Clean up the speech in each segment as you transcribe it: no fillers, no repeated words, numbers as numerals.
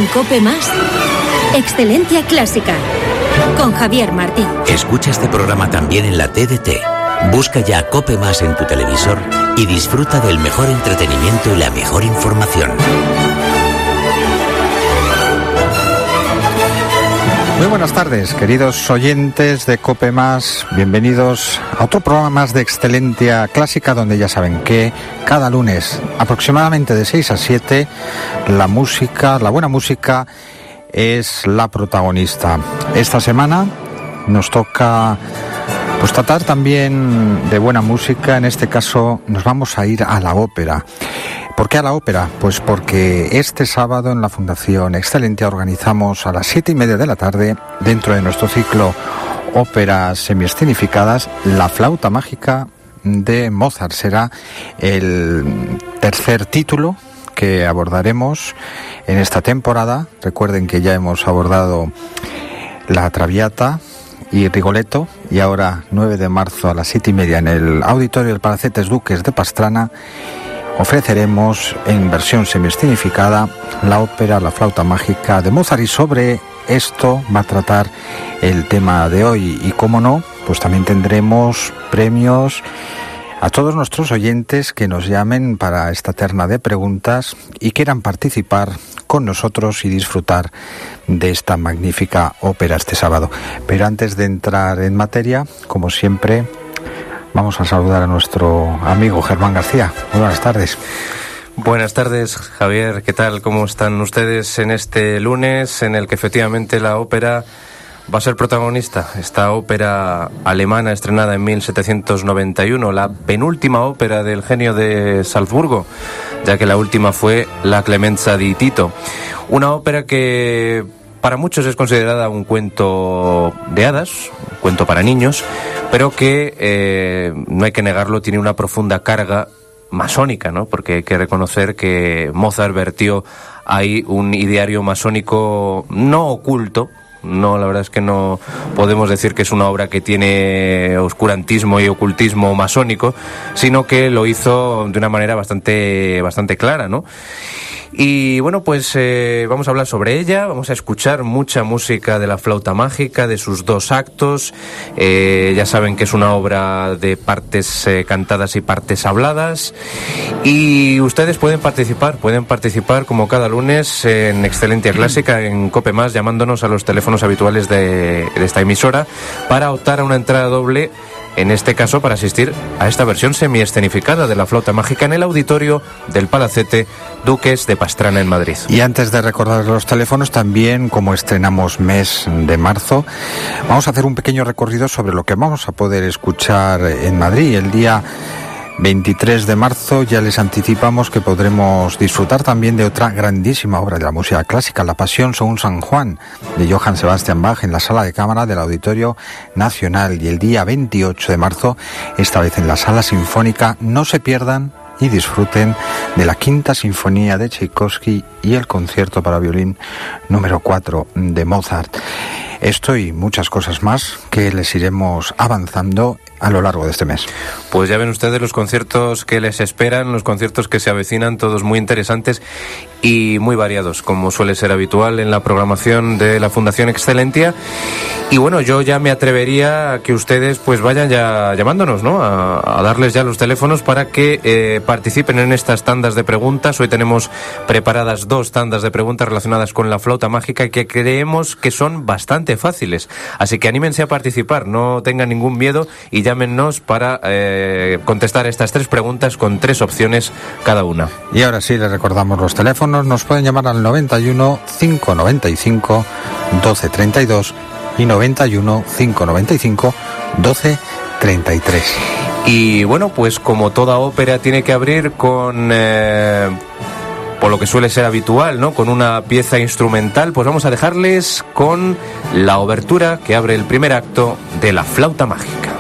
COPE+, Excelencia Clásica, con Javier Martín. Escucha este programa también en la TDT. Busca ya COPE+ en tu televisor y disfruta del mejor entretenimiento y la mejor información. Muy buenas tardes, queridos oyentes de COPE+, bienvenidos a otro programa más de Excelencia Clásica, donde ya saben que cada lunes, aproximadamente de 6 a 7, la buena música es la protagonista. Esta semana nos toca tratar también de buena música. En este caso nos vamos a ir a la ópera. ¿Por qué a la ópera? Pues porque este sábado en la Fundación Excelencia organizamos a las 7:30 de la tarde, dentro de nuestro ciclo Óperas Semiescenificadas, La Flauta Mágica de Mozart. Será el tercer título que abordaremos en esta temporada. Recuerden que ya hemos abordado La Traviata y Rigoletto, y ahora 9 de marzo a las 7:30 en el Auditorio del Palacetes Duques de Pastrana ofreceremos en versión semiescenificada la ópera La Flauta Mágica de Mozart, y sobre esto va a tratar el tema de hoy. Y cómo no, pues también tendremos premios a todos nuestros oyentes que nos llamen para esta terna de preguntas y quieran participar con nosotros y disfrutar de esta magnífica ópera este sábado. Pero antes de entrar en materia, como siempre, vamos a saludar a nuestro amigo Germán García. Muy buenas tardes. Buenas tardes, Javier. ¿Qué tal? ¿Cómo están ustedes en este lunes en el que efectivamente la ópera va a ser protagonista? Esta ópera alemana estrenada en 1791, la penúltima ópera del genio de Salzburgo, ya que la última fue La Clemenza di Tito. Una ópera que para muchos es considerada un cuento de hadas, un cuento para niños, pero que, no hay que negarlo, tiene una profunda carga masónica, ¿no? Porque hay que reconocer que Mozart vertió ahí un ideario masónico no oculto. No, la verdad es que no podemos decir que es una obra que tiene oscurantismo y ocultismo masónico, sino que lo hizo de una manera bastante clara, ¿no? Y bueno, pues vamos a hablar sobre ella, vamos a escuchar mucha música de La Flauta Mágica, de sus dos actos. Ya saben que es una obra de partes cantadas y partes habladas, y ustedes pueden participar como cada lunes en Excelencia Clásica, en COPE+, llamándonos a los teléfonos habituales de esta emisora para optar a una entrada doble, en este caso para asistir a esta versión semiescenificada de La Flauta Mágica en el Auditorio del Palacete Duques de Pastrana en Madrid. Y antes de recordar los teléfonos, también, como estrenamos mes de marzo, vamos a hacer un pequeño recorrido sobre lo que vamos a poder escuchar en Madrid. El día 23 de marzo ya les anticipamos que podremos disfrutar también de otra grandísima obra de la música clásica, La Pasión según San Juan, de Johann Sebastian Bach, en la Sala de Cámara del Auditorio Nacional. Y el día 28 de marzo, esta vez en la Sala Sinfónica, no se pierdan y disfruten de la Quinta Sinfonía de Tchaikovsky y el Concierto para violín número 4 de Mozart. Esto y muchas cosas más que les iremos avanzando a lo largo de este mes. Pues ya ven ustedes los conciertos que les esperan, los conciertos que se avecinan, todos muy interesantes y muy variados, como suele ser habitual en la programación de la Fundación Excelencia. Y bueno, yo ya me atrevería a que ustedes pues vayan ya llamándonos, ¿no? A darles ya los teléfonos para que participen en estas tandas de preguntas. Hoy tenemos preparadas 2 tandas de preguntas relacionadas con La Flauta Mágica que creemos que son bastante fáciles. Así que anímense a participar, no tengan ningún miedo y llámenos para contestar estas 3 preguntas con 3 opciones cada una. Y ahora sí, les recordamos los teléfonos. Nos pueden llamar al 91 595 1232 y 91 595 1233. Y bueno, pues como toda ópera tiene que abrir con por lo que suele ser habitual, ¿no? Con una pieza instrumental, pues vamos a dejarles con la obertura que abre el primer acto de La Flauta Mágica.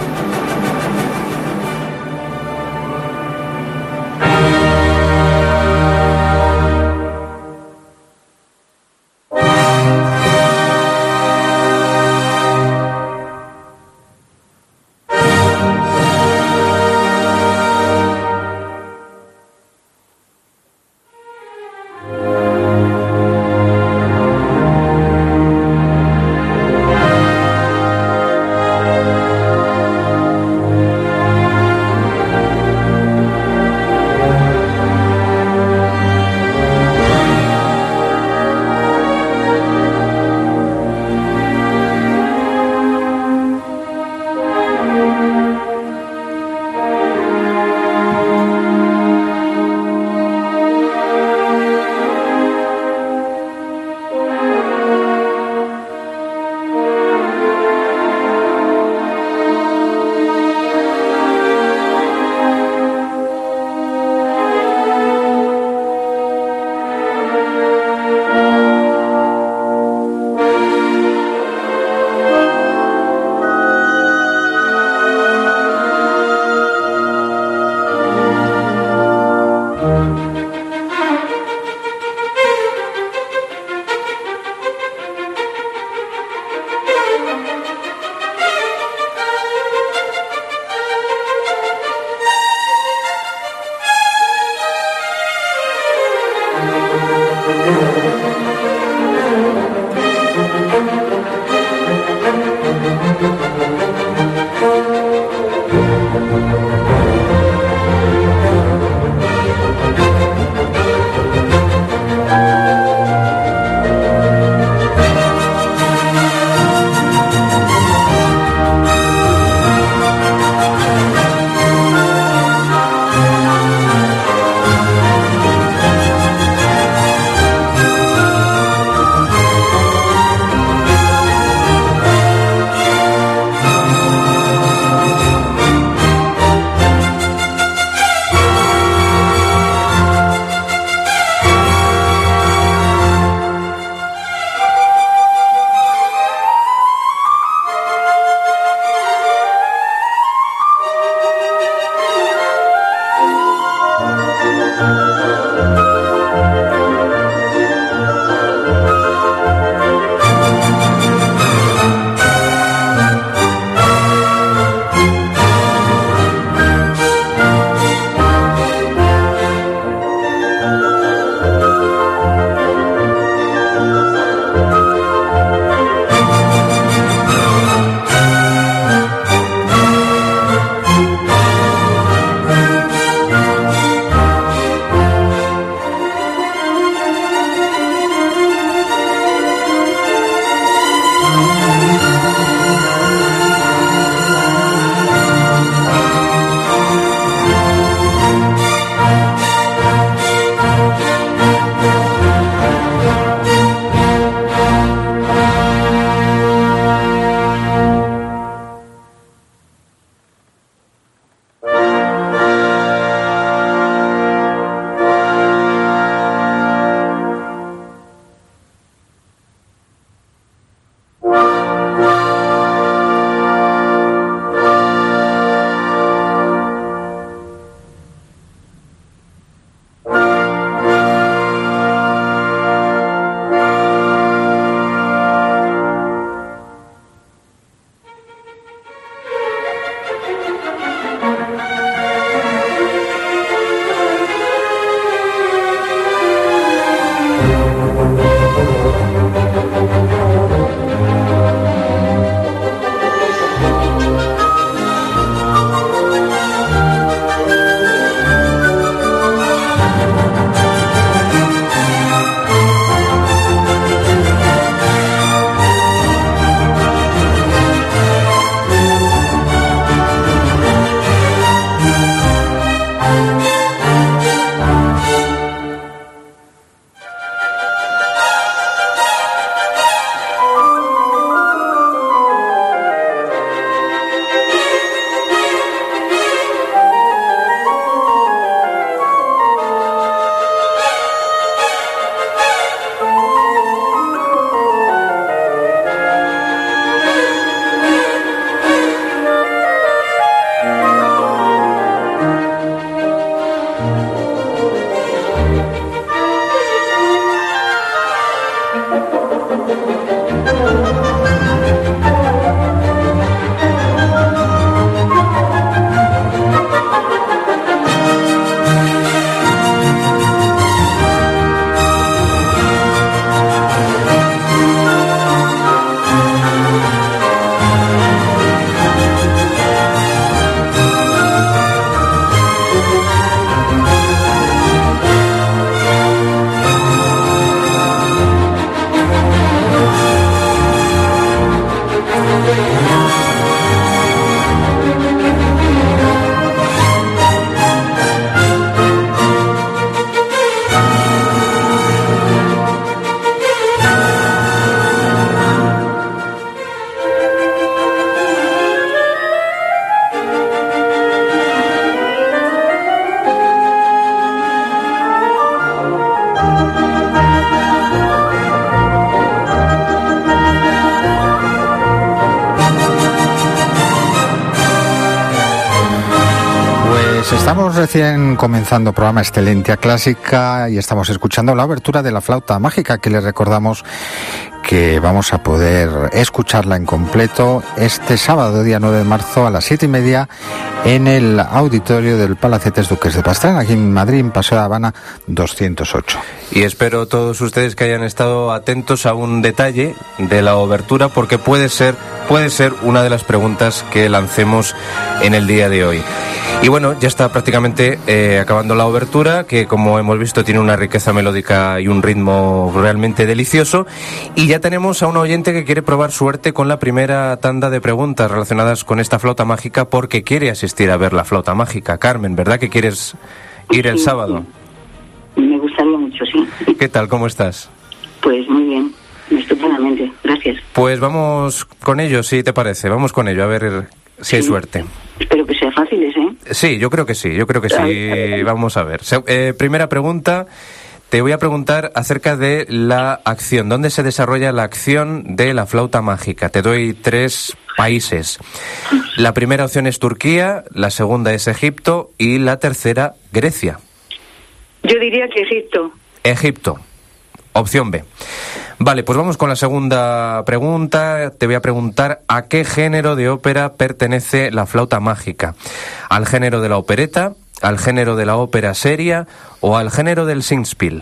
Pues estamos recién comenzando programa Excelentia Clásica y estamos escuchando la obertura de La Flauta Mágica, que les recordamos que vamos a poder escucharla en completo este sábado, día 9 de marzo, a las 7:30, en el auditorio del Palacetes Duques de Pastrana, aquí en Madrid, en Paseo de Habana 208. Y espero todos ustedes que hayan estado atentos a un detalle de la obertura, porque puede ser una de las preguntas que lancemos en el día de hoy. Y bueno, ya está prácticamente acabando la obertura, que como hemos visto tiene una riqueza melódica y un ritmo realmente delicioso. Y ya tenemos a un oyente que quiere probar suerte con la primera tanda de preguntas relacionadas con esta flauta mágica, porque quiere asistir a ver la flauta mágica. Carmen, ¿verdad que quieres ir el sábado? Sí. Me gustaría mucho, sí. ¿Qué tal? ¿Cómo estás? Pues muy bien, estupendamente, gracias. Pues vamos con ello, si te parece. Vamos con ello, a ver si hay suerte. Espero que sea fáciles, ¿eh? Sí, yo creo que sí. Vamos a ver. Primera pregunta. Te voy a preguntar acerca de la acción. ¿Dónde se desarrolla la acción de la flauta mágica? Te doy 3 países. La primera opción es Turquía, la segunda es Egipto y la tercera, Grecia. Yo diría que Egipto. Egipto. Opción B. Vale, pues vamos con la segunda pregunta. Te voy a preguntar a qué género de ópera pertenece la flauta mágica. ¿Al género de la opereta, al género de la ópera seria o al género del Singspiel?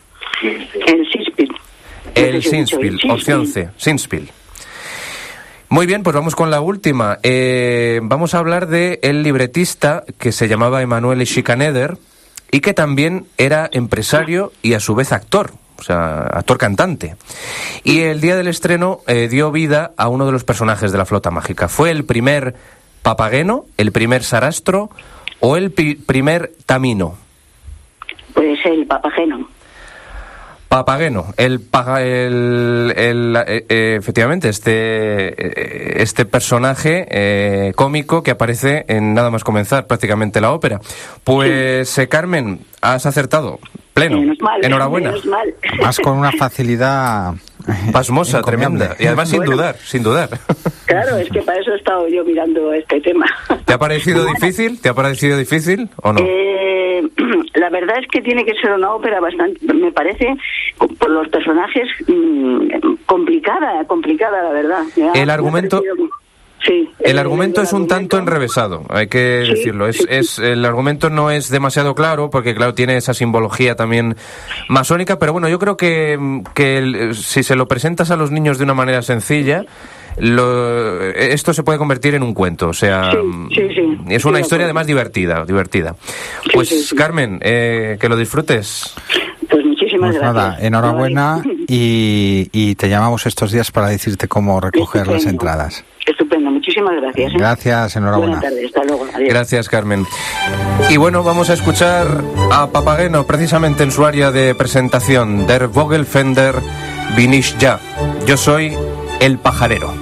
El Singspiel. El Singspiel, opción C, Singspiel. Muy bien, pues vamos con la última. Vamos a hablar de el libretista que se llamaba Emanuele Schikaneder y que también era empresario y a su vez actor. O sea, actor-cantante. Y el día del estreno dio vida a uno de los personajes de la flauta mágica. ¿Fue el primer Papageno, el primer Sarastro o el primer Tamino? Pues el Papageno. Papageno, efectivamente, este personaje cómico que aparece en nada más comenzar prácticamente la ópera. Pues Carmen, has acertado. Pleno. Enhorabuena. Más con una facilidad pasmosa, tremenda. Y además sin dudar. Claro, es que para eso he estado yo mirando este tema. ¿Te ha parecido difícil? ¿Te ha parecido difícil o no? La verdad es que tiene que ser una ópera bastante, me parece, por los personajes, complicada, la verdad. El argumento... Sí, el argumento es un tanto enrevesado, hay que decirlo. El argumento no es demasiado claro, porque claro, tiene esa simbología también masónica, pero bueno, yo creo que si se lo presentas a los niños de una manera sencilla, esto se puede convertir en un cuento, o sea, es una historia además divertida. Pues Carmen, que lo disfrutes. Pues muchísimas gracias. Nada, enhorabuena y te llamamos estos días para decirte cómo recoger las entradas. Estupendo, muchísimas gracias. Gracias, enhorabuena. Buenas tardes, hasta luego. Adiós. Gracias, Carmen. Y bueno, vamos a escuchar a Papageno precisamente en su área de presentación, Der Vogelfänder bin ich ja. Yo soy el pajarero.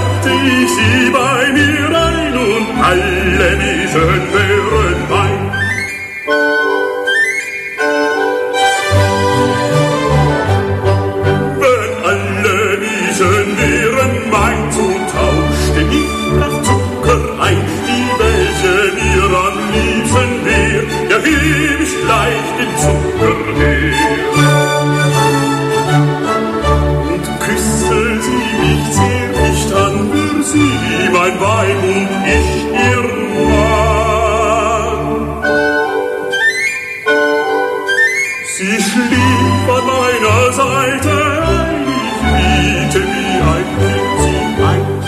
packte ich sie bei mir ein und alle Wiesen wären mein. Wenn alle Wiesen wären mein, so tauschte ich nach Zucker ein, die welche mir am liebsten wär, ja heb ich gleich den Zucker her. Und küsse sie mich sehr dicht an, wär sie wie mein Weib und ich ihr Mann. Sie schlief an meiner Seite ein, ich wiegte wie ein Kind sie ein.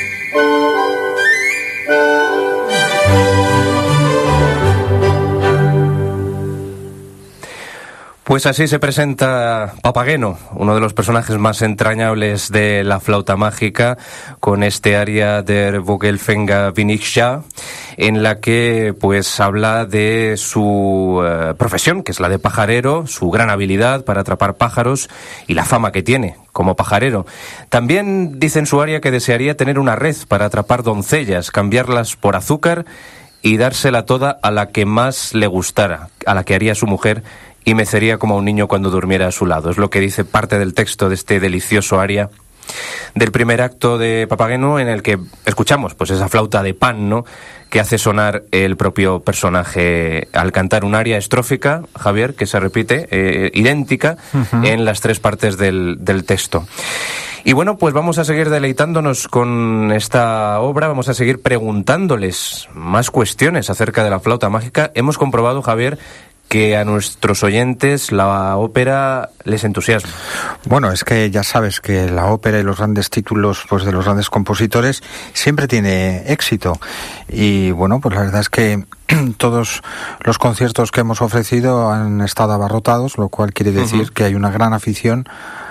Pues así se presenta Papageno, uno de los personajes más entrañables de la flauta mágica, con este aria Der Vogelfänger bin ich ja, en la que pues habla de su profesión, que es la de pajarero, su gran habilidad para atrapar pájaros y la fama que tiene como pajarero. También dice en su aria que desearía tener una red para atrapar doncellas, cambiarlas por azúcar y dársela toda a la que más le gustara, a la que haría su mujer, y mecería como a un niño cuando durmiera a su lado. Es lo que dice parte del texto de este delicioso aria del primer acto de Papageno, en el que escuchamos pues esa flauta de pan, ¿no?, que hace sonar el propio personaje al cantar un aria estrófica, Javier, que se repite, idéntica, en las tres partes del texto. Y bueno, pues vamos a seguir deleitándonos con esta obra, vamos a seguir preguntándoles más cuestiones acerca de la flauta mágica. Hemos comprobado, Javier, que a nuestros oyentes la ópera les entusiasma. Bueno, es que ya sabes que la ópera y los grandes títulos pues de los grandes compositores siempre tiene éxito. Y bueno, pues la verdad es que todos los conciertos que hemos ofrecido han estado abarrotados, lo cual quiere decir que hay una gran afición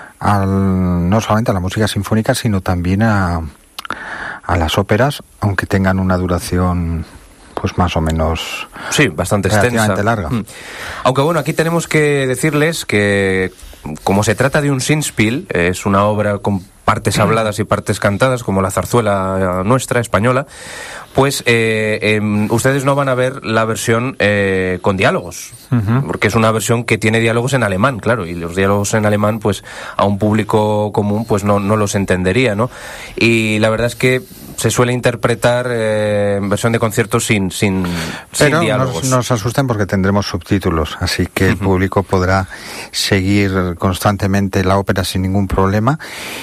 no solamente a la música sinfónica, sino también a las óperas, aunque tengan una duración pues más o menos, sí, bastante extensa, larga. Aunque bueno, aquí tenemos que decirles que como se trata de un Singspiel, es una obra con partes habladas y partes cantadas, como la zarzuela nuestra, española, pues ustedes no van a ver la versión con diálogos, porque es una versión que tiene diálogos en alemán, claro, y los diálogos en alemán, pues a un público común, pues no los entendería, ¿no? Y la verdad es que se suele interpretar en versión de concierto sin diálogos. No se asusten porque tendremos subtítulos, así que el público podrá seguir constantemente la ópera sin ningún problema.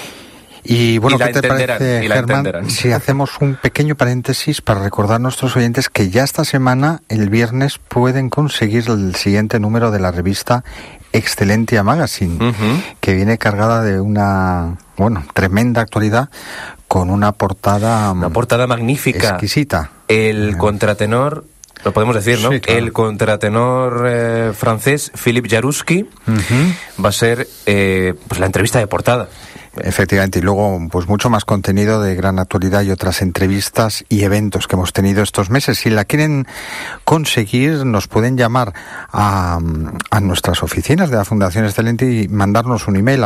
Y bueno, ¿qué te parece, Germán, si hacemos un pequeño paréntesis para recordar a nuestros oyentes que ya esta semana, el viernes, pueden conseguir el siguiente número de la revista Excelentia Magazine, que viene cargada de una, tremenda actualidad, con una portada magnífica, exquisita. El contratenor, lo podemos decir, ¿no? Sí, claro. El contratenor francés Philippe Jaruski va a ser pues la entrevista de portada. Efectivamente, y luego pues mucho más contenido de gran actualidad y otras entrevistas y eventos que hemos tenido estos meses. Si la quieren conseguir, nos pueden llamar a nuestras oficinas de la Fundación Excelentia y mandarnos un email a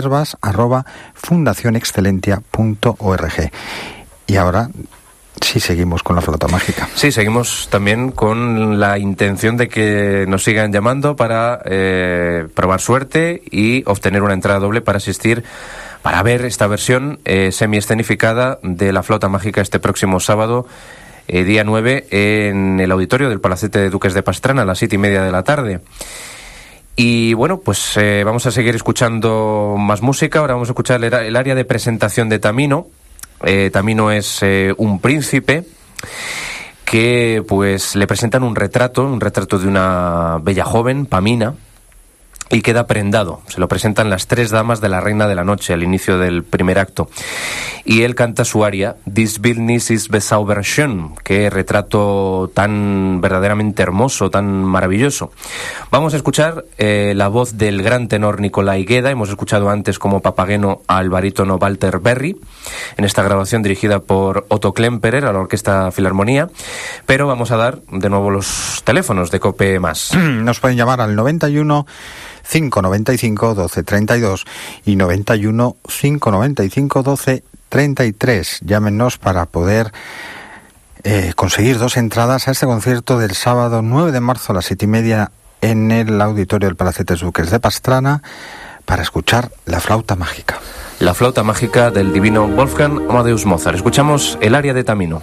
reservas@fundacionexcelentia.org. Y ahora sí, seguimos con la flauta mágica. Sí, seguimos también con la intención de que nos sigan llamando para probar suerte y obtener una entrada doble para asistir, para ver esta versión semi-escenificada de la flauta mágica este próximo sábado, día 9, en el auditorio del Palacete de Duques de Pastrana a las 7:30 de la tarde. Y bueno, pues vamos a seguir escuchando más música. Ahora vamos a escuchar el área de presentación de Tamino. Tamino es un príncipe que pues le presentan un retrato de una bella joven, Pamina, y queda prendado. Se lo presentan las tres damas de la Reina de la Noche al inicio del primer acto. Y él canta su aria, This Bildnis ist bezauberschön, qué retrato tan verdaderamente hermoso, tan maravilloso. Vamos a escuchar la voz del gran tenor Nicolai Gueda. Hemos escuchado antes como Papageno al barítono Walter Berry, en esta grabación dirigida por Otto Klemperer a la Orquesta Filarmonía. Pero vamos a dar de nuevo los teléfonos de COPE+. Nos pueden llamar al 91 595 12 32 y 91 595 12 33. Llámenos para poder conseguir 2 entradas a este concierto del sábado 9 de marzo a las 7:30 en el auditorio del Palacete Duques de Pastrana para escuchar la flauta mágica. La flauta mágica del divino Wolfgang Amadeus Mozart. Escuchamos el aria de Tamino.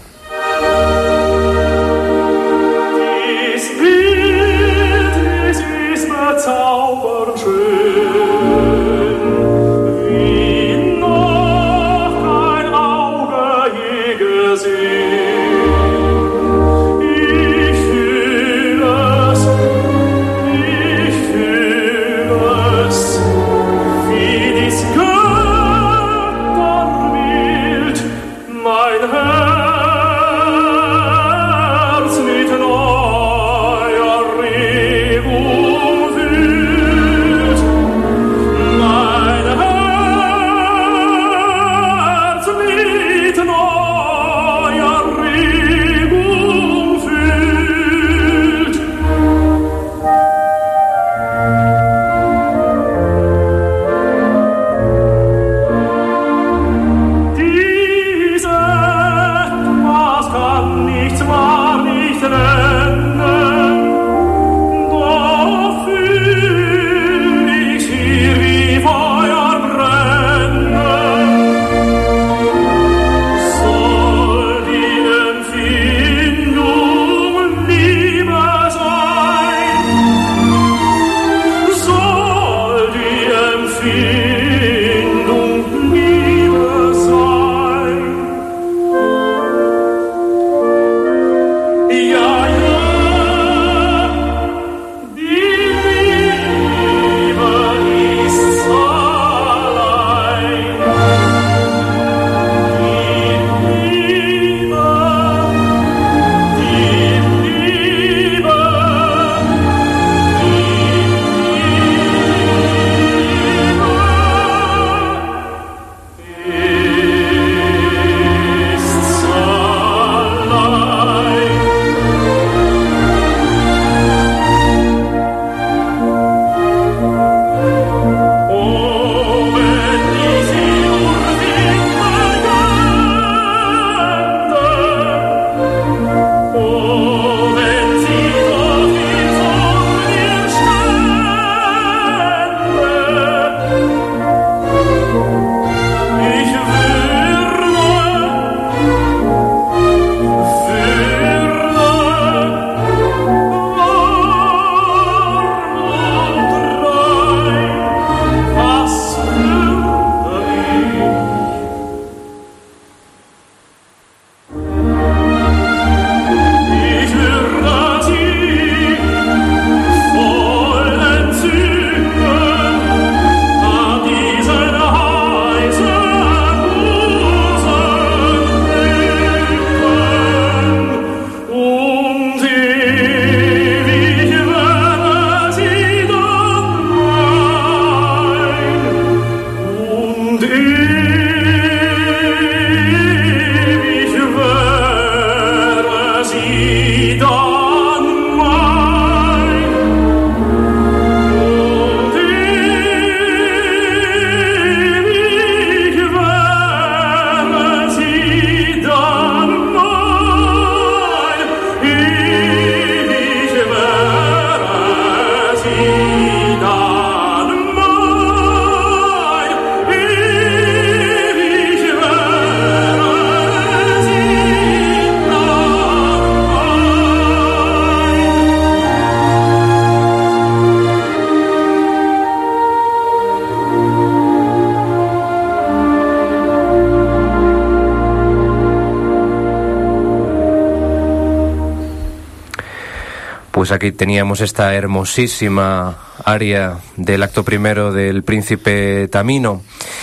Pues aquí teníamos esta hermosísima aria del acto primero del Príncipe Tamino,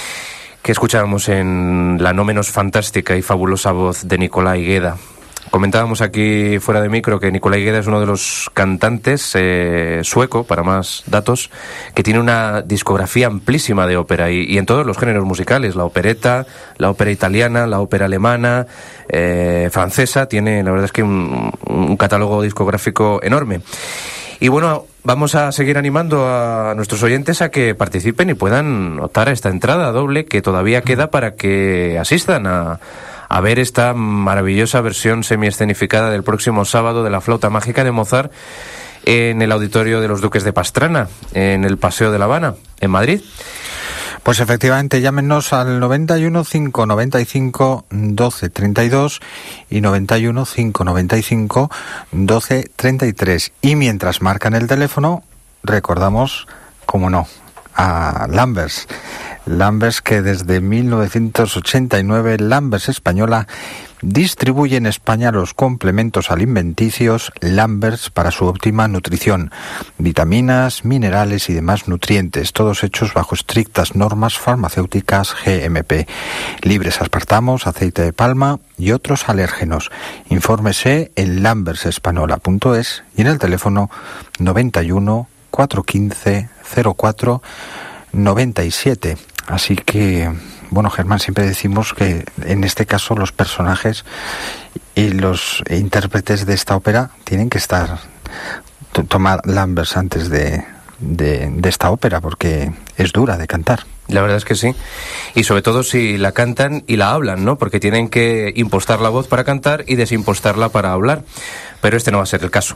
que escuchábamos en la no menos fantástica y fabulosa voz de Nicolai Gueda. Comentábamos aquí fuera de micro que Nicolai Gueda es uno de los cantantes sueco, para más datos, que tiene una discografía amplísima de ópera y en todos los géneros musicales, la opereta, la ópera italiana, la ópera alemana, francesa. Tiene, la verdad es que un catálogo discográfico enorme. Y bueno, vamos a seguir animando a nuestros oyentes a que participen y puedan optar a esta entrada doble que todavía queda para que asistan a ver esta maravillosa versión semiescenificada del próximo sábado de la Flauta Mágica de Mozart en el Auditorio de los Duques de Pastrana, en el Paseo de La Habana, en Madrid. Pues efectivamente, llámenos al 91 595 12 32 y 91 595 12 33. Y mientras marcan el teléfono, recordamos, como no, a Lambers. Lambers, que desde 1989 Lambers Española distribuye en España los complementos alimenticios Lambers para su óptima nutrición, vitaminas, minerales y demás nutrientes, todos hechos bajo estrictas normas farmacéuticas GMP, libres aspartamos, aceite de palma y otros alérgenos. Infórmese en lambersespañola.es y en el teléfono 91 415 04 97. Así que, bueno, Germán, siempre decimos que en este caso los personajes y los intérpretes de esta ópera tienen que tomar Lambers antes de esta ópera, porque es dura de cantar. La verdad es que sí. Y sobre todo si la cantan y la hablan, ¿no? Porque tienen que impostar la voz para cantar y desimpostarla para hablar. Pero este no va a ser el caso.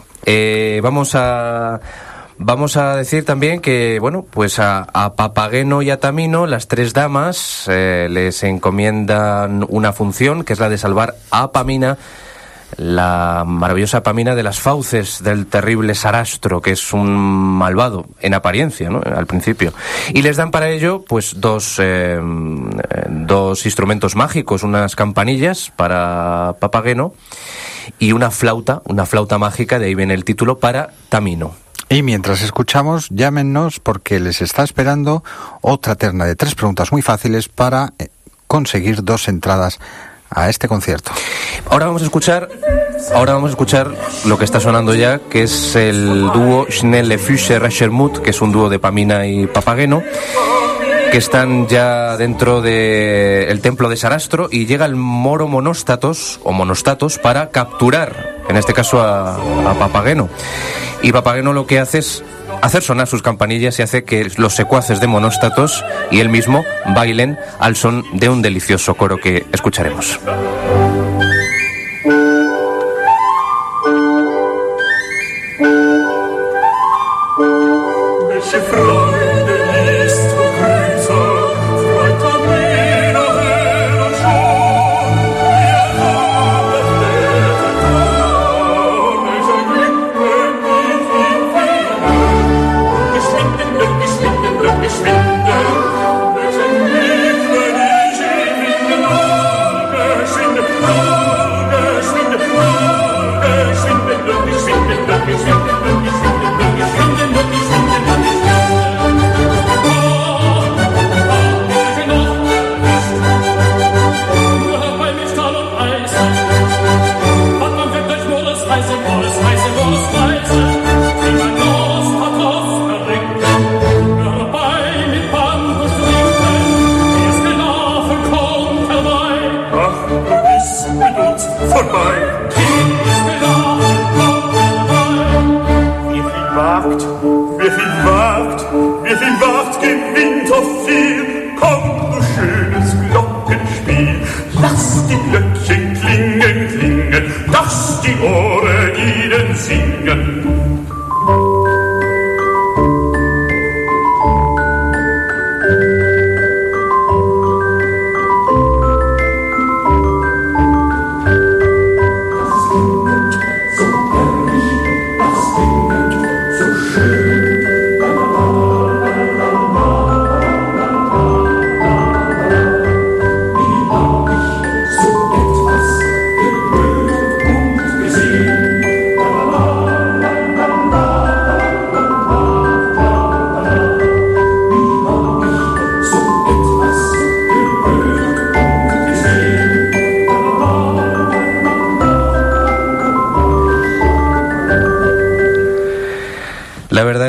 Vamos a decir también que, bueno, pues a Papageno y a Tamino, las tres damas, les encomiendan una función, que es la de salvar a Pamina, la maravillosa Pamina de las fauces del terrible Sarastro, que es un malvado, en apariencia, ¿no?, al principio. Y les dan para ello, pues, dos instrumentos mágicos, unas campanillas para Papageno y una flauta mágica, de ahí viene el título, para Tamino. Y mientras escuchamos, llámenos porque les está esperando otra terna de 3 preguntas muy fáciles para conseguir 2 entradas a este concierto. Ahora vamos a escuchar lo que está sonando ya, que es el dúo Schnelle Füße Raschermut, que es un dúo de Pamina y Papageno, que están ya dentro del templo de Sarastro, y llega el moro Monostatos para capturar, en este caso, a Papageno. Y Papageno lo que hace es hacer sonar sus campanillas y hace que los secuaces de Monostatos y él mismo bailen al son de un delicioso coro que escucharemos.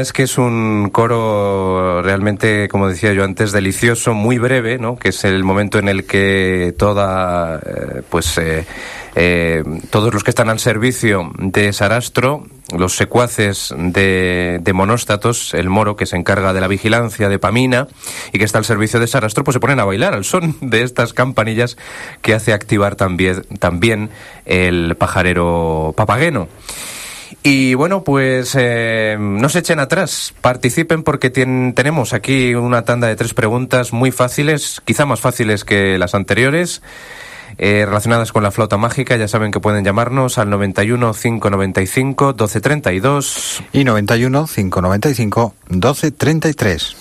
es que es un coro realmente, como decía yo antes, delicioso, muy breve, ¿no? Que es el momento en el que todos los que están al servicio de Sarastro, los secuaces de Monóstatos, el moro que se encarga de la vigilancia de Pamina y que está al servicio de Sarastro, pues se ponen a bailar al son de estas campanillas que hace activar también el pajarero Papageno. Y bueno, pues no se echen atrás, participen porque tenemos aquí una tanda de 3 preguntas muy fáciles, quizá más fáciles que las anteriores, relacionadas con la flauta mágica. Ya saben que pueden llamarnos al 91 595 1232 y 91 595 1233.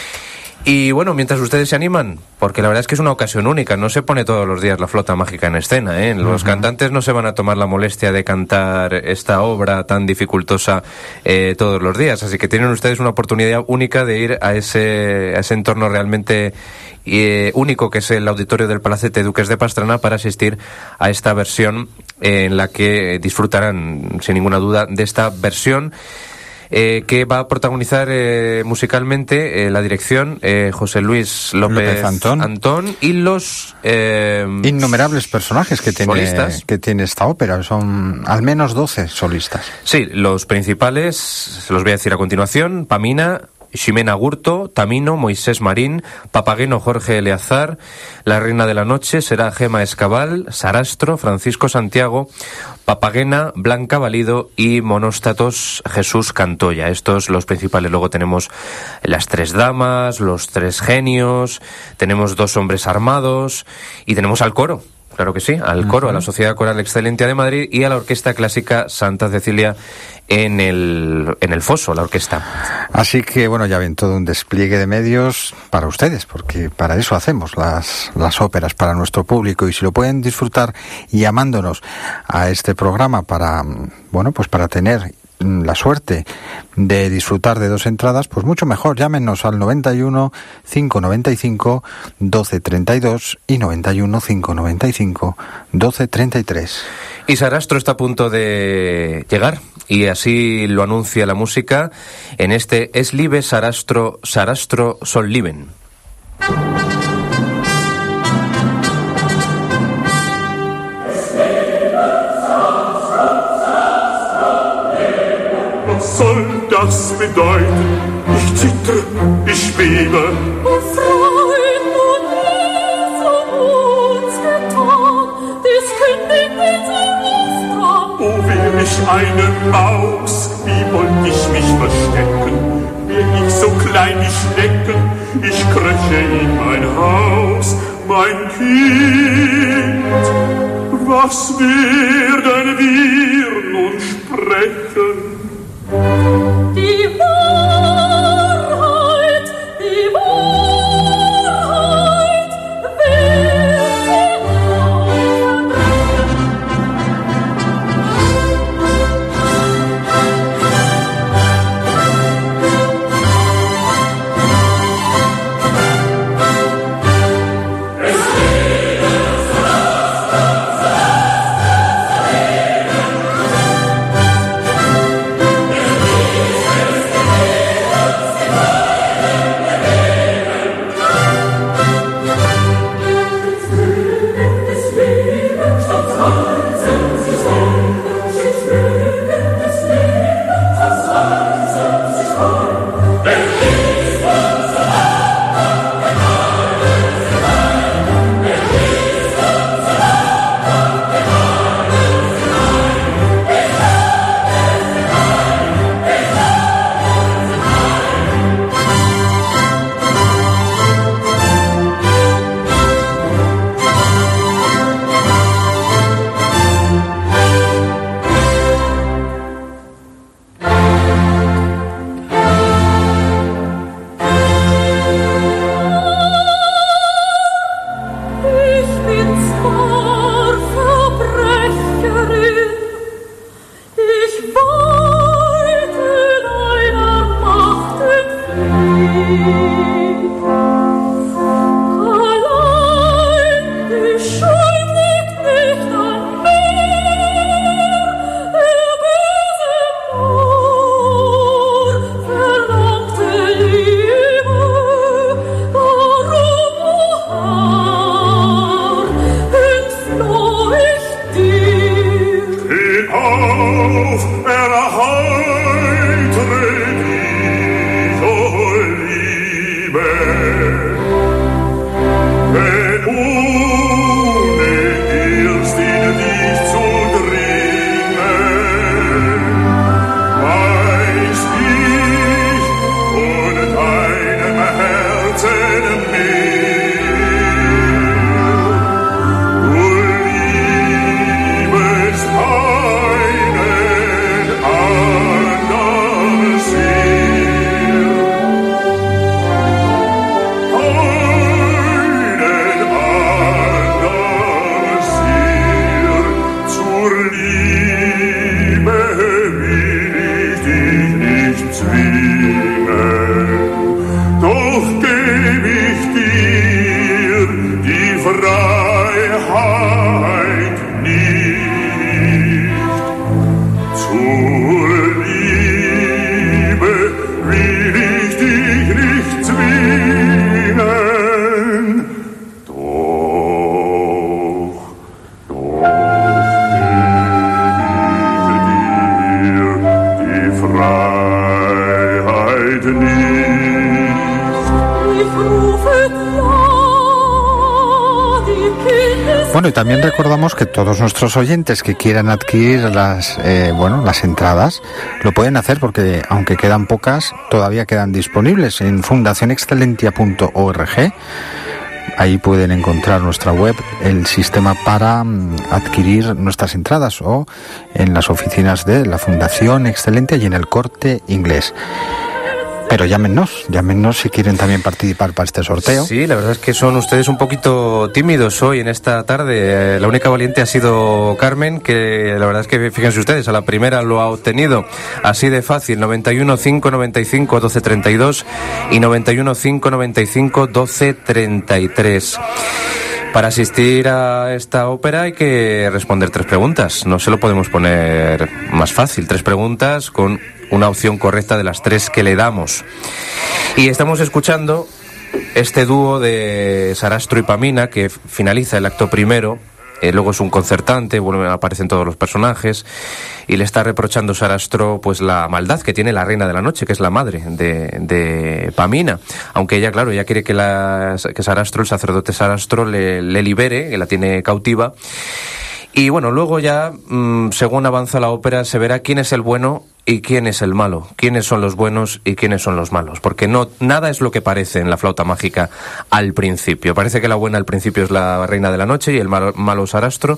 Y bueno, mientras ustedes se animan, porque la verdad es que es una ocasión única, no se pone todos los días la flauta mágica en escena, ¿eh? Los cantantes no se van a tomar la molestia de cantar esta obra tan dificultosa todos los días, así que tienen ustedes una oportunidad única de ir a ese entorno realmente único que es el auditorio del Palacete Duques de Pastrana para asistir a esta versión en la que disfrutarán sin ninguna duda de esta versión que va a protagonizar musicalmente la dirección José Luis López Antón y los innumerables personajes que tiene esta ópera. Son al menos 12 solistas. Sí, los principales se los voy a decir a continuación: Pamina, Ximena Gurto, Tamino, Moisés Marín, Papageno Jorge Eleazar, la Reina de la Noche será Gema Escabal, Sarastro Francisco Santiago, Papagena Blanca Valido y Monóstatos Jesús Cantoya. Estos los principales. Luego tenemos las 3 damas, los 3 genios, tenemos 2 hombres armados y tenemos al coro. Claro que sí, al coro, a la Sociedad Coral Excelentia de Madrid y a la Orquesta Clásica Santa Cecilia en el foso, la orquesta. Así que, bueno, ya ven, todo un despliegue de medios para ustedes, porque para eso hacemos las óperas, para nuestro público, y si lo pueden disfrutar llamándonos a este programa para tener la suerte de disfrutar de 2 entradas, pues mucho mejor. Llámenos al 91 595 1232 y 91 595 1233. Y Sarastro está a punto de llegar, y así lo anuncia la música en este Es Liebe Sarastro Sol Lieben. Was soll das bedeuten? Ich zittere, ich bebe. O Freund, nun lies uns getan, des Königs Auftrag. Oh, wär ich eine Maus, wie wollt ich mich verstecken? Wär ich so klein wie Schnecken, ich kröche in mein Haus, mein Kind. Was werden wir nun sprechen? Die Wahrheit will sie Es auf, erheitere dich, o Liebe. Wenn ohne erst in dich zu dringen, weiß ich von deinem Herzen mehr. Du liebest einen anderen sehr. Einen anderen sehr. Zur Liebe will ich dich nicht zwingen, doch geb ich dir die Freiheit nicht. Zur Liebe will ich dich nicht zwingen, doch geb ich dir die Freiheit nicht. Ich rufe ja, die Kinder Bueno, y también recordamos que todos nuestros oyentes que quieran adquirir las entradas lo pueden hacer porque aunque quedan pocas, todavía quedan disponibles en fundacionexcelentia.org. Ahí pueden encontrar nuestra web, el sistema para adquirir nuestras entradas, o en las oficinas de la Fundación Excelentia y en el Corte Inglés. Pero llámenos si quieren también participar para este sorteo. Sí, la verdad es que son ustedes un poquito tímidos hoy en esta tarde. La única valiente ha sido Carmen, que la verdad es que, fíjense ustedes, a la primera lo ha obtenido así de fácil. 91 595 1232 y 91 595 1233. Para asistir a esta ópera hay que responder 3 preguntas. No se lo podemos poner más fácil. 3 preguntas con una opción correcta de las 3 que le damos. Y estamos escuchando este dúo de Sarastro y Pamina que finaliza el acto primero. Luego es un concertante, aparecen todos los personajes y le está reprochando Sarastro pues la maldad que tiene la reina de la noche, que es la madre de Pamina, aunque ella, claro, ella quiere que Sarastro, el sacerdote Sarastro, le libere, que la tiene cautiva. Y bueno, luego ya, según avanza la ópera, se verá quién es el bueno y quién es el malo, quiénes son los buenos y quiénes son los malos, porque nada es lo que parece en La Flauta Mágica al principio. Parece que la buena al principio es la reina de la noche y el malo Sarastro,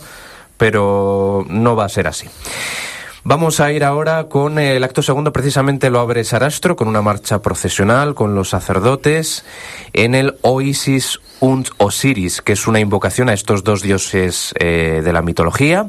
pero no va a ser así. Vamos a ir ahora con el acto segundo, precisamente lo abre Sarastro, con una marcha procesional con los sacerdotes en el Oisis und Osiris, que es una invocación a estos 2 dioses de la mitología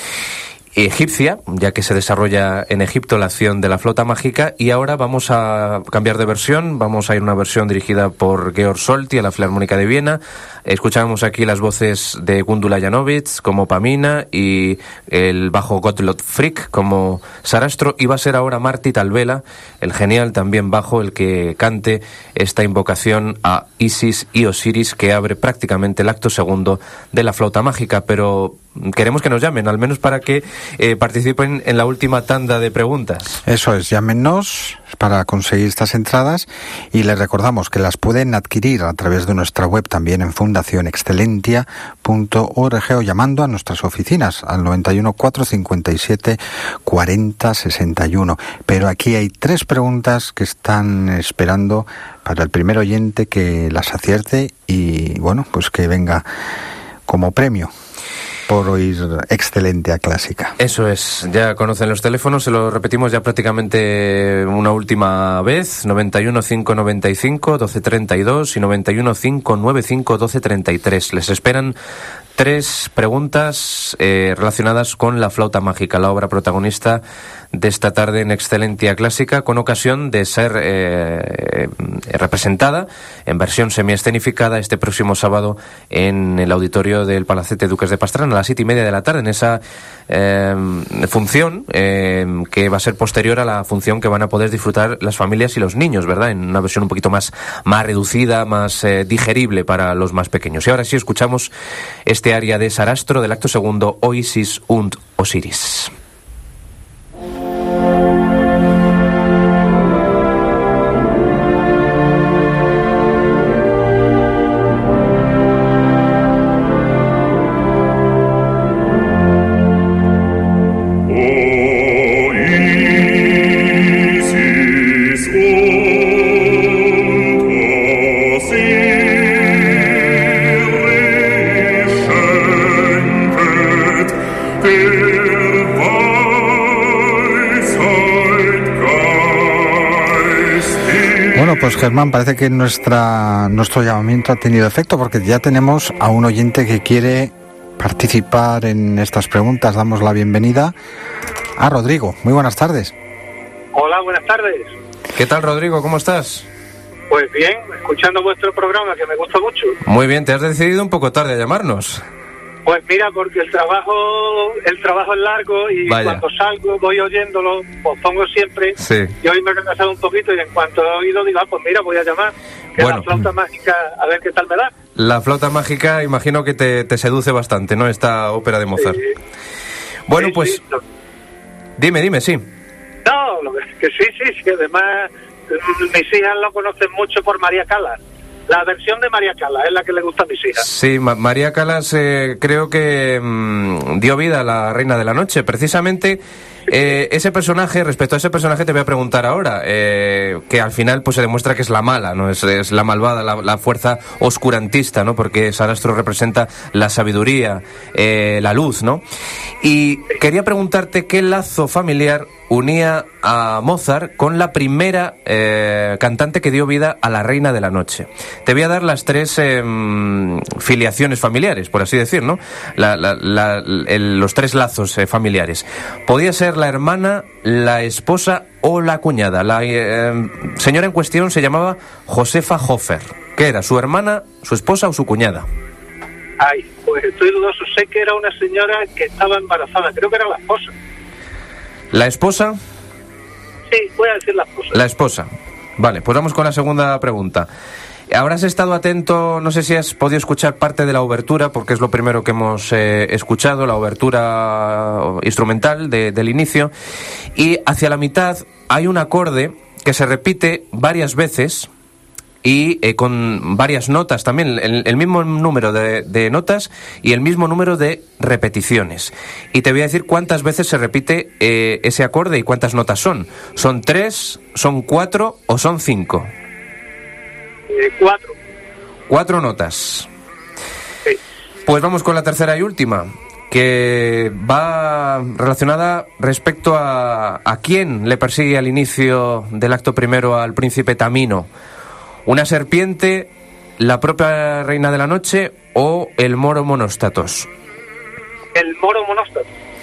egipcia, ya que se desarrolla en Egipto la acción de la flauta mágica. Y ahora vamos a cambiar de versión, vamos a ir a una versión dirigida por Georg Solti a la Filarmónica de Viena. Escuchamos aquí las voces de Gundula Janowitz como Pamina y el bajo Gottlob Frick como Sarastro, y va a ser ahora Martti Talvela, el genial también bajo, el que cante esta invocación a Isis y Osiris, que abre prácticamente el acto segundo de la flauta mágica. Pero queremos que nos llamen, al menos para que participen en la última tanda de preguntas. Eso es, llámenos para conseguir estas entradas, y les recordamos que las pueden adquirir a través de nuestra web también en fundacionexcelentia.org o llamando a nuestras oficinas al 91 457 40 61. Pero aquí hay 3 preguntas que están esperando para el primer oyente que las acierte y, bueno, pues que venga como premio por oír Excelentia Clásica. Eso es, ya conocen los teléfonos, se lo repetimos ya prácticamente una última vez: 91 595 1232 y 91 595 1233. Les esperan 3 preguntas relacionadas con la flauta mágica, la obra protagonista de esta tarde en Excelentia Clásica, con ocasión de ser representada en versión semiescenificada este próximo sábado en el auditorio del Palacete Duques de Pastrana a las 7:30 de la tarde, en esa función que va a ser posterior a la función que van a poder disfrutar las familias y los niños, ¿verdad? En una versión un poquito más reducida, más digerible para los más pequeños. Y ahora sí escuchamos este aria de Sarastro del acto segundo, Oisis und Osiris. Bueno, pues Germán, parece que nuestro llamamiento ha tenido efecto, porque ya tenemos a un oyente que quiere participar en estas preguntas. Damos la bienvenida a Rodrigo. Muy buenas tardes. Hola, buenas tardes. ¿Qué tal, Rodrigo? ¿Cómo estás? Pues bien, escuchando vuestro programa, que me gusta mucho. Muy bien, te has decidido un poco tarde a llamarnos. Pues mira, porque el trabajo es largo y Vaya. Cuando salgo voy oyéndolo, os pongo siempre. Sí. Y hoy me he retrasado un poquito y en cuanto he oído digo, pues mira, voy a llamar. Que Bueno. la flauta mágica, a ver qué tal me da. La flauta mágica, imagino que te seduce bastante, ¿no? Esta ópera de Mozart. Sí. Bueno, Sí, pues sí, no. dime, sí. No, que sí, además mis hijas lo conocen mucho por María Callas. La versión de María Callas es la que le gusta a mis hijas. Sí, María Callas creo que dio vida a la Reina de la Noche. Precisamente ese personaje, respecto a ese personaje te voy a preguntar ahora, que al final pues se demuestra que es la mala, ¿no? Es la malvada, la fuerza oscurantista, ¿no? Porque Sarastro representa la sabiduría, la luz, ¿no? Y quería preguntarte qué lazo familiar unía a Mozart con la primera cantante que dio vida a la Reina de la Noche. Te voy a dar las tres filiaciones familiares, por así decir, ¿no? Los tres lazos familiares. Podía ser la hermana, la esposa o la cuñada. La señora en cuestión se llamaba Josefa Hofer. ¿Qué era? ¿Su hermana, su esposa o su cuñada? Ay, pues estoy dudoso. Sé que era una señora que estaba embarazada. Creo que era la esposa. ¿La esposa? Sí, voy a decir la esposa. La esposa. Vale, pues vamos con la segunda pregunta. Habrás estado atento, no sé si has podido escuchar parte de la obertura, porque es lo primero que hemos escuchado, la obertura instrumental del inicio, y hacia la mitad hay un acorde que se repite varias veces y con varias notas también, el mismo número de notas y el mismo número de repeticiones. Y te voy a decir cuántas veces se repite ese acorde y cuántas notas son. ¿Son 3, son 4 o son 5? 4. 4 notas. Sí. Pues vamos con la tercera y última, que va relacionada respecto a quién le persigue al inicio del acto primero al príncipe Tamino. ¿Una serpiente, la propia Reina de la Noche o el moro Monóstatos? El moro Monóstatos.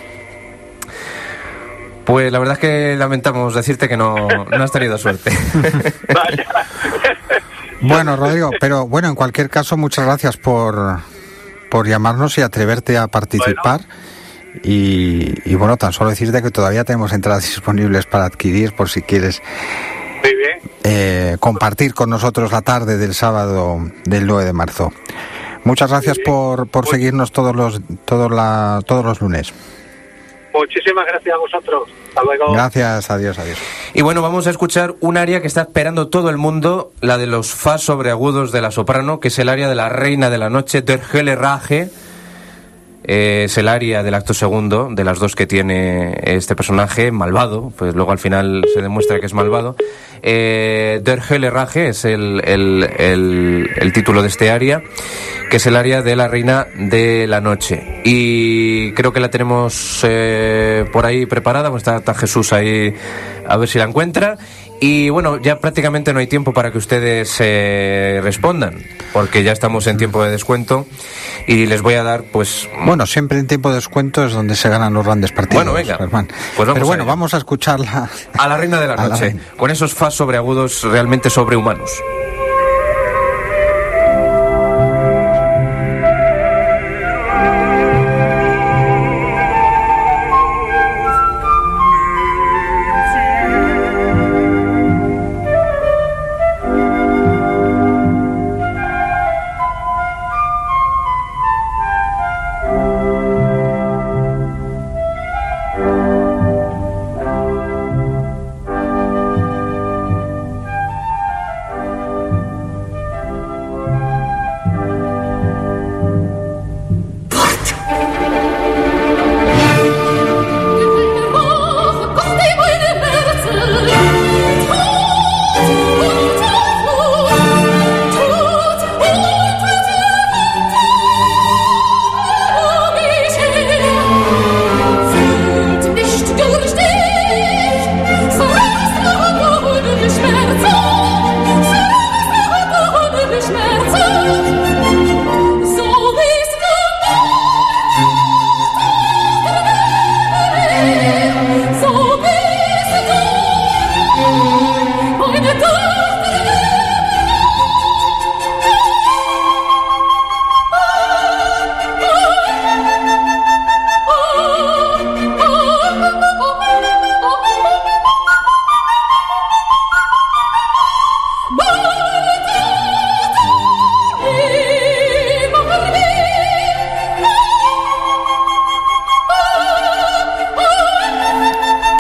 Pues la verdad es que lamentamos decirte que no has tenido suerte. Vaya. Bueno, Rodrigo, pero bueno, en cualquier caso, muchas gracias por llamarnos y atreverte a participar. Bueno. Y bueno, tan solo decirte que todavía tenemos entradas disponibles para adquirir por si quieres compartir con nosotros la tarde del sábado del 9 de marzo. Muchas gracias por seguirnos todos los lunes. Muchísimas gracias a vosotros. Hasta luego. Gracias, adiós. Y bueno, vamos a escuchar un aria que está esperando todo el mundo, la de los fa sobreagudos de la soprano, que es el aria de la Reina de la Noche, Der helle Rache. Es el aria del acto segundo, de las dos que tiene este personaje, malvado, pues luego al final se demuestra que es malvado. Der helle Rache es el título de este aria, que es el aria de la Reina de la Noche. Y creo que la tenemos por ahí preparada, pues está Jesús ahí, a ver si la encuentra. Y bueno, ya prácticamente no hay tiempo para que ustedes respondan, porque ya estamos en tiempo de descuento y les voy a dar, pues... Bueno, siempre en tiempo de descuento es donde se ganan los grandes partidos. Bueno, venga, Germán. Pues vamos a escucharla. A la Reina de la Noche, con esos fa sobreagudos realmente sobrehumanos.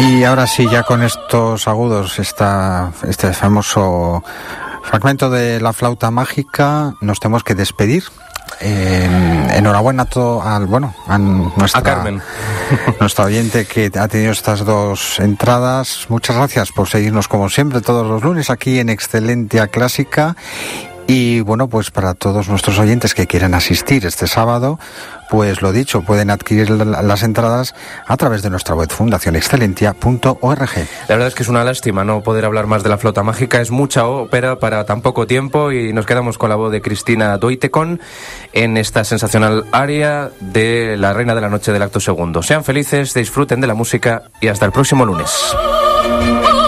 Y ahora sí, ya con estos agudos, este famoso fragmento de la flauta mágica, nos tenemos que despedir. Enhorabuena a nuestra Carmen, nuestra oyente que ha tenido estas 2 entradas. Muchas gracias por seguirnos como siempre todos los lunes aquí en Excelentia Clásica. Y bueno, pues para todos nuestros oyentes que quieran asistir este sábado, pues lo dicho, pueden adquirir las entradas a través de nuestra web fundacionexcelentia.org. La verdad es que es una lástima no poder hablar más de la flauta mágica, es mucha ópera para tan poco tiempo y nos quedamos con la voz de Cristina Doitecon en esta sensacional aria de La Reina de la Noche del acto segundo. Sean felices, disfruten de la música y hasta el próximo lunes.